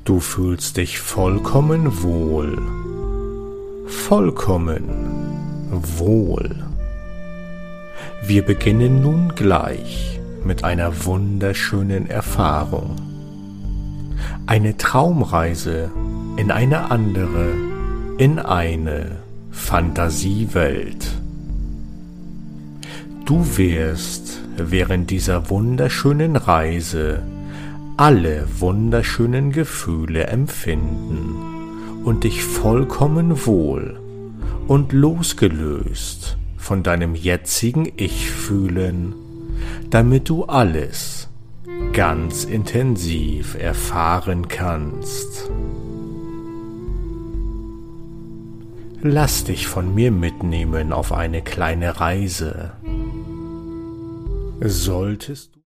Du fühlst dich vollkommen wohl. Vollkommen wohl. Wir beginnen nun gleich mit einer wunderschönen Erfahrung. Eine Traumreise in eine andere, in eine Fantasiewelt. Du wirst während dieser wunderschönen Reise alle wunderschönen Gefühle empfinden und dich vollkommen wohl und losgelöst von deinem jetzigen Ich fühlen, damit du alles ganz intensiv erfahren kannst. Lass dich von mir mitnehmen auf eine kleine Reise. Solltest